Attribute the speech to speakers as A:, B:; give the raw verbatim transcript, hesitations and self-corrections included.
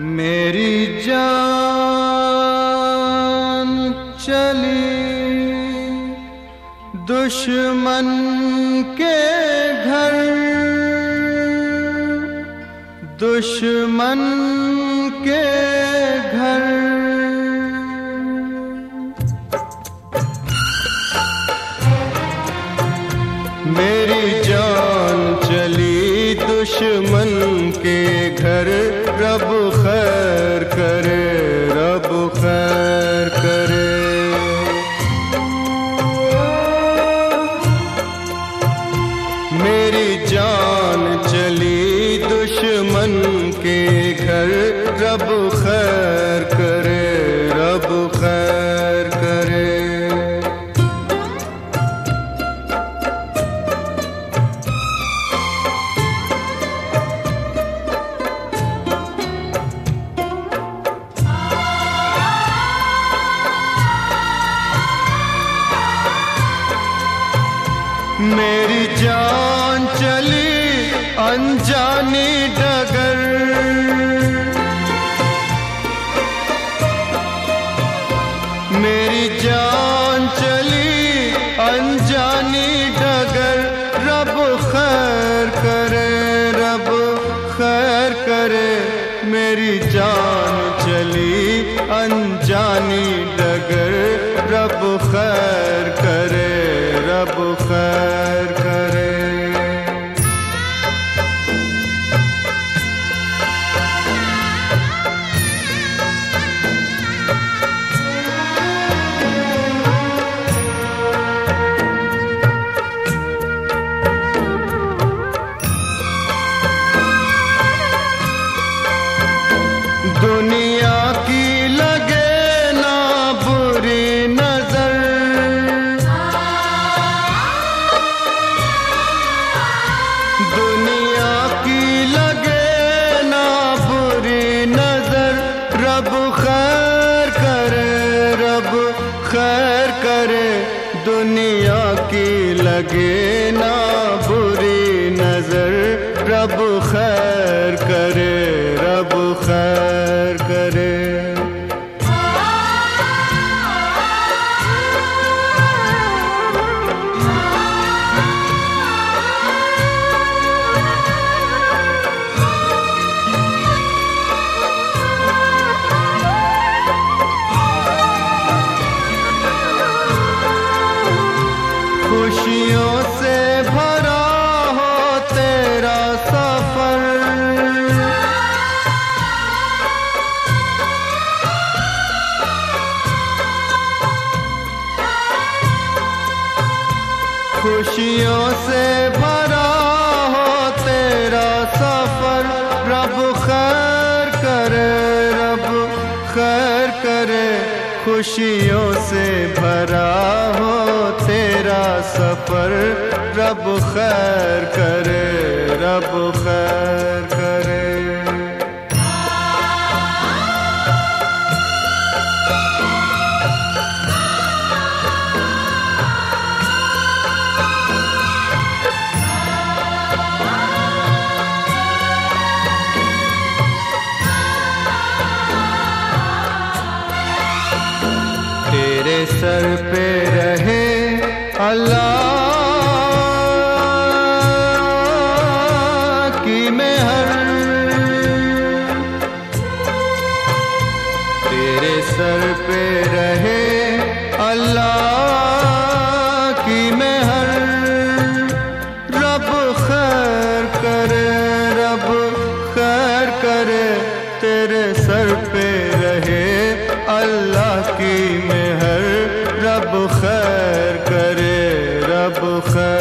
A: मेरी जान चली दुश्मन के घर, दुश्मन के घर। मेरी जान चली दुश्मन के घर, रब खैर करे, रब खैर करे। मेरी जान चली दुश्मन के घर, रब खैर करे, रब खैर करे। मेरी जान चली अनजानी डगर, मेरी जान चली अनजानी डगर। रब खैर करे, रब खैर करे। मेरी जान चली अनजानी डगर, रब खैर करे, रब खैर करे। दुनिया की लगे ना बुरी नजर, दुनिया की लगे ना बुरी नजर। रब खैर करे, रब खैर करे। दुनिया की लगे ना बुरी नजर, रब खैर करे, रब खैर करे। खुशियों से भरा हो तेरा सफर, खुशियों से भरा हो तेरा सफर। रब खैर करे, रब खैर करे। खुशियों से भरा हो तेरा सफर, रब खैर करे, रब खैर करे। तेरे सर पे रहे अल्लाह की मेहर, तेरे सर पे रहे अल्लाह की मेहर। रब खैर करे, रब खैर करे। तेरे सर पे रहे अल्लाह की मेहर, रब खैर करे, रब खैर